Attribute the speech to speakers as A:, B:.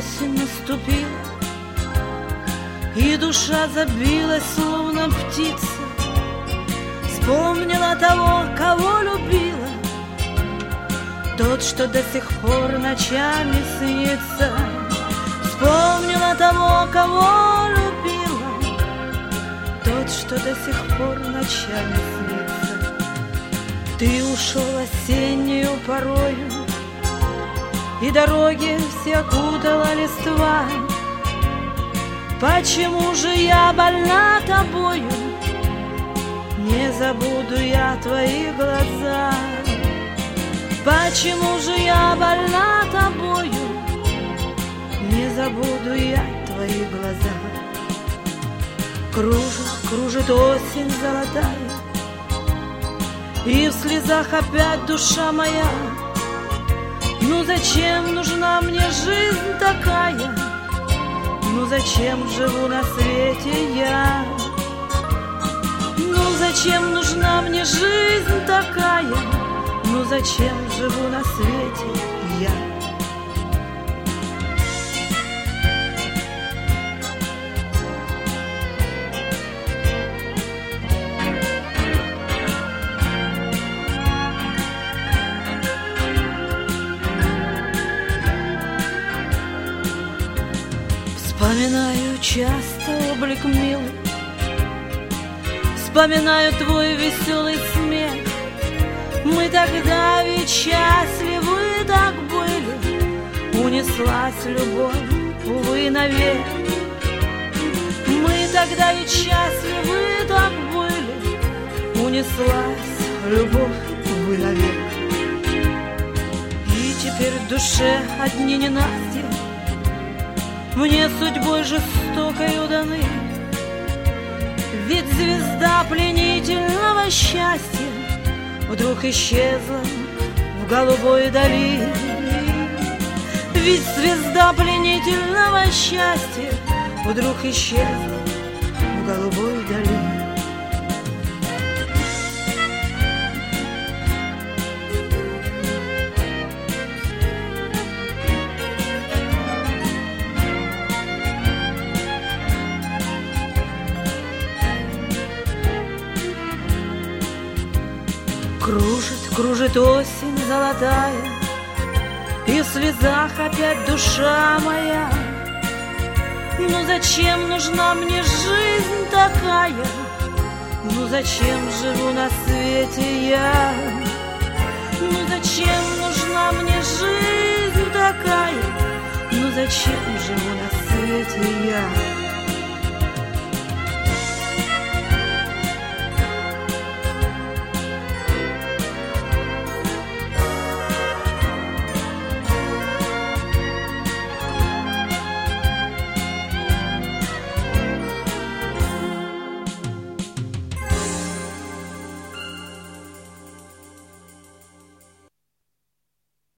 A: осень наступила, и душа забилась, словно птица. Вспомнила того, кого любила, тот, что до сих пор ночами снится. Вспомнила того, кого любила, тот, что до сих пор ночами снится. Ты ушел осеннюю порою, и дороги все окутала листва. Почему же я больна тобою? Не забуду я твои глаза. Почему же я больна тобою? Не забуду я твои глаза. Кружит, кружит осень золотая, и в слезах опять душа моя. Ну зачем нужна мне жизнь такая? Ну зачем живу на свете я? Ну зачем нужна мне жизнь такая? Ну зачем живу на свете я? Вспоминаю часто облик милый, вспоминаю твой веселый смех. Мы тогда ведь счастливы так были, унеслась любовь, увы, навек. Мы тогда ведь счастливы так были, унеслась любовь, увы, навек. И теперь в душе одни ненастья, мне судьбой жестокою даны. Ведь звезда пленительного счастья вдруг исчезла в голубой дали. Ведь звезда пленительного счастья вдруг исчезла в голубой дали. Кружит, кружит осень золотая, и в слезах опять душа моя. Ну зачем нужна мне жизнь такая? Ну зачем живу на свете я? Ну зачем нужна мне жизнь такая? Ну зачем живу на свете я?